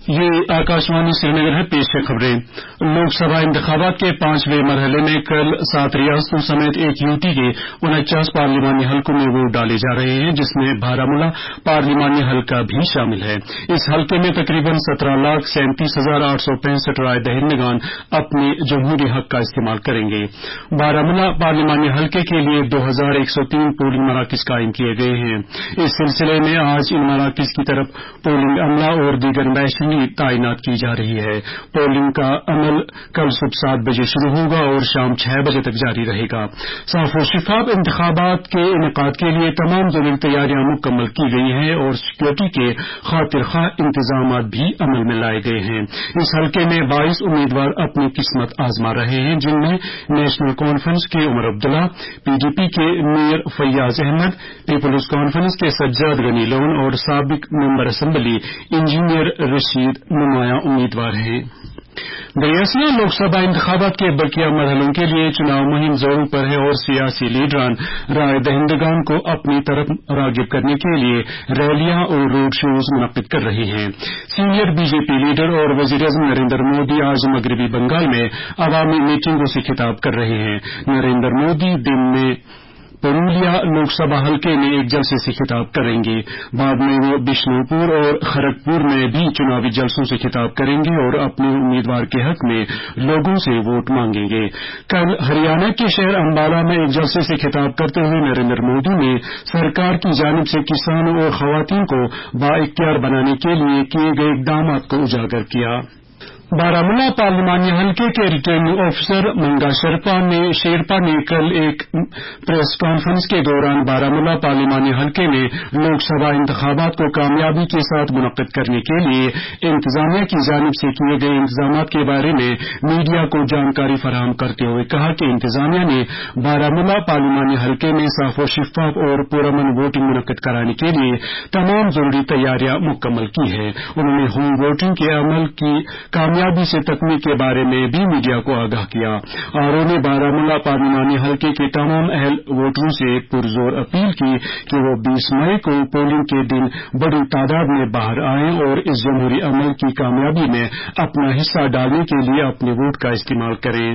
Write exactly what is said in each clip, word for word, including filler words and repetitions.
یہ आकाशवाणी श्रीनगर है। पेश है खबरें। लोकसभा इंतखाबात के पांचवें मरहले में कल सात रियासतों समेत एक यूटी के उनचास पार्लिमानी हलकों में वोट डाले जा रहे हैं, जिसमें बारामूला पार्लिमानी हलका भी शामिल है। इस हलके में तकरीबन सत्रह लाख सैंतीस हजार आठ सौ पैंसठ राय दहिंदगान अपने जमहूरी हक का इस्तेमाल करेंगे। बारामूला पार्लिमानी हलके के लिए दो हजार एक सौ तीन पोलिंग मराकज कायम किए गए हैं। इस सिलसिले में आज इन मराकज की तरफ पोलिंग अमला और दीगर मैशनी तैनात की जा रही है। पोलिंग का अमल कल सुबह सात बजे शुरू होगा और शाम छह बजे तक जारी रहेगा। साफ और शिफाफ इंतखाबात के इनेकाद के लिए तमाम जरूरी तैयारियां मुकम्मल की गई हैं और सिक्योरिटी के खातिर खा इंतजाम भी अमल में लाए गए हैं। इस हलके में बाईस उम्मीदवार अपनी किस्मत आजमा रहे हैं, जिनमें नेशनल कॉन्फ्रेंस के उमर अब्दुल्ला, पीडीपी के मीर फैयाज अहमद, पीपुल्स कॉन्फ्रेंस के सज्जाद गनी लोन और साबिक मेंबर असेंबली इंजीनियर रशीद नुमाया उम्मीदवार हैं। बयासी लोकसभा इंतखाबात के बकिया मरहलों के लिए चुनाव मुहिम जोरों पर है और सियासी लीडरान राय दहिंदगान को अपनी तरफ रागिब करने के लिए रैलियां और रोड शोज मुनक्किद कर रहे हैं। सीनियर बीजेपी लीडर और वजीर-ए-आज़म नरेंद्र मोदी आज मगरबी बंगाल में अवामी मीटिंगों से खिताब कर रहे हैं। नरेंद्र मोदी दिन में पुरुलिया लोकसभा हलके में एक जलसे से खिताब करेंगे। बाद में वो बिष्णुपुर और खड़गपुर में भी चुनावी जलसों से खिताब करेंगे और अपने उम्मीदवार के हक में लोगों से वोट मांगेंगे। कल हरियाणा के शहर अंबाला में एक जलसे से खिताब करते हुए नरेंद्र मोदी ने सरकार की जानिब से किसानों और खवातीन को बाइख्तियार बनाने के लिए किए गए इकदामात को उजागर किया। बारामूला पार्लिमानी हलके के रिटर्निंग ऑफिसर मंगा शेरपा ने शेरपा ने कल एक प्रेस कॉन्फ्रेंस के दौरान बारामूला पार्लिमानी हलके में लोकसभा इंतखाबात को कामयाबी के साथ मुनक्किद करने के लिए इंतजामिया की जानिब से किए गए इंतजामात के बारे में मीडिया को जानकारी फराहम करते हुए कहा कि इंतजामिया ने बारामूला पार्लिमानी हलके में साफ और शिफाफ और पुरअमन वोटिंग मुनक्किद कराने के लिए तमाम जरूरी तैयारियां मुकम्मल की है। उन्होंने होम वोटिंग के अमल की कामयाबी से तकमील के बारे में भी मीडिया को आगाह किया। आरओ ने बारामूला पार्लिमानी हलके के तमाम अहल वोटरों से पुरजोर अपील की कि वो बीस मई को पोलिंग के दिन बड़ी तादाद में बाहर आएं और इस जमहूरी अमल की कामयाबी में अपना हिस्सा डालने के लिए अपने वोट का इस्तेमाल करें।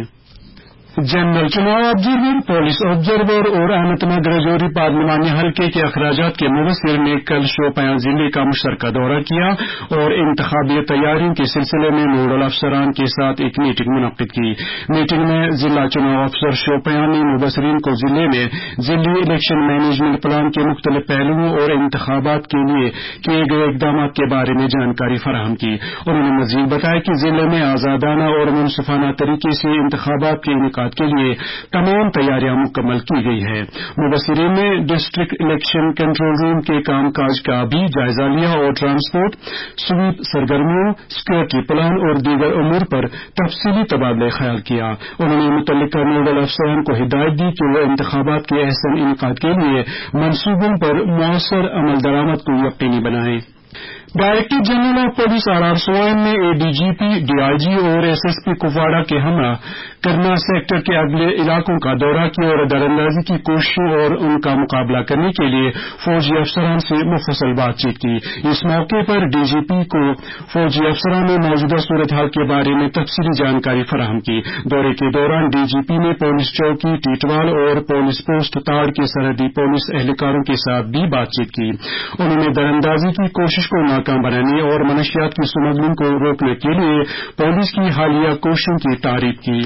जनरल चुनाव ऑब्जर्वर, पुलिस ऑब्जर्वर और अनंतनाग राजौरी पार्लिमानी हलके के अखराजात के मुबस्सिर ने कल शोपियां जिले का मुश्तरका दौरा किया और इंतखाबी तैयारियों के सिलसिले में नोडल अफसरान के साथ एक मीटिंग मुनक्किद की। मीटिंग में जिला चुनाव अफसर शोपियां ने मुबस्सिरीन को जिले में जिले इलेक्शन मैनेजमेंट प्लान के मुख्तलिफ पहलुओं और इंतखाबात के लिए किए गए इकदाम के बारे में जानकारी फराहम की। उन्होंने मजीद बताया कि जिले में आजादाना और मुनसिफाना तरीके से इंतखाबात के इनेकाद के लिए तमाम तैयारियां मुकम्मल की गई है। मुबस्सिरीन ने डिस्ट्रिक्ट इलेक्शन कंट्रोल रूम के कामकाज का भी जायजा लिया और ट्रांसपोर्ट, स्वीप सरगर्मियों, सिक्योरिटी प्लान और दीगर उमूर पर तफसीली तबादला ख्याल किया। उन्होंने मुतल्लिका नोडल अफसरान को हिदायत दी कि वो इंतखाबात के अहसन इनेकाद के लिए मंसूबों पर मौसर अमल दरामद को यकीनी बनाएं। Director general of police R R Swain ने एडीजीपी, डीआईजी और एसएसपी कुपवाड़ा के हमरा करना सेक्टर के अगले इलाकों का दौरा किया और दरअंदाजी की कोशिशों और उनका मुकाबला करने के लिए फौजी अफसरान से मुफस्सल बातचीत की। इस मौके पर डीजीपी को फौजी अफसरान ने मौजूदा सूरत हाल के बारे में तफसीली जानकारी फराहम की। दौरे के दौरान डीजीपी ने पुलिस चौकी टीटवाल और पुलिस पोस्ट ताड़ के सरहदी पुलिस एहलकारों के साथ भी बातचीत की। उन्होंने दरअंदाजी की कोशिश को नाकाम बनाने और मनशियात की स्मगलिंग को रोकने के लिए पुलिस की हालिया कोशिशों की तारीफ की।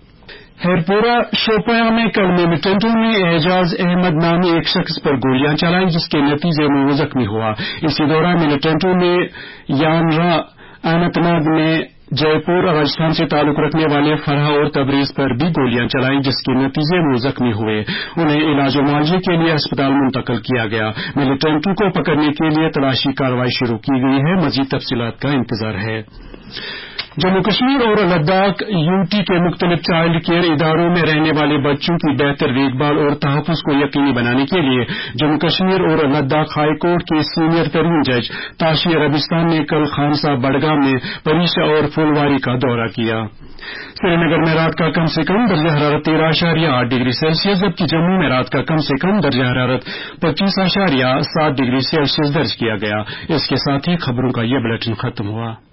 हेरपुरा शोपियां में कल मिलिटेंटों ने एजाज अहमद नामी एक शख्स पर गोलियां चलाई, जिसके नतीजे में वो जख्मी हुआ। इसी दौरान मिलिटेंटों ने यानरा अनंतनाग में जयपुर राजस्थान से ताल्लुक रखने वाले फरहा और तबरेज पर भी गोलियां चलाई, जिसके नतीजे में जख्मी हुए। उन्हें इलाज मुआवजे के लिए अस्पताल मुंतकिल किया गया। मिलिटेंटों को पकड़ने के लिए तलाशी कार्रवाई शुरू की गई है। मजीद तफसीलात का इंतजार है। जम्मू कश्मीर और लद्दाख यूटी के मुख्तलिफ चाइल्ड केयर इदारों में रहने वाले बच्चों की बेहतर देखभाल और तहफ़्फ़ुज़ को यकीनी बनाने के लिए जम्मू कश्मीर और लद्दाख हाईकोर्ट के सीनियर तरीन जज ताशिर रबिस्तान ने कल खानसा बडगाम में परीक्षा और फुलवारी का दौरा किया। श्रीनगर में रात का कम से कम दर्जा हरारत तेरह आशारिया आठ डिग्री सेल्सियस, जबकि जम्मू में रात का कम से कम दर्जा हरारत पच्चीस आशारिया सात डिग्री सेल्सियस दर्ज किया गया। इसके साथ ही खबरों का ये बुलेटिन खत्म हुआ।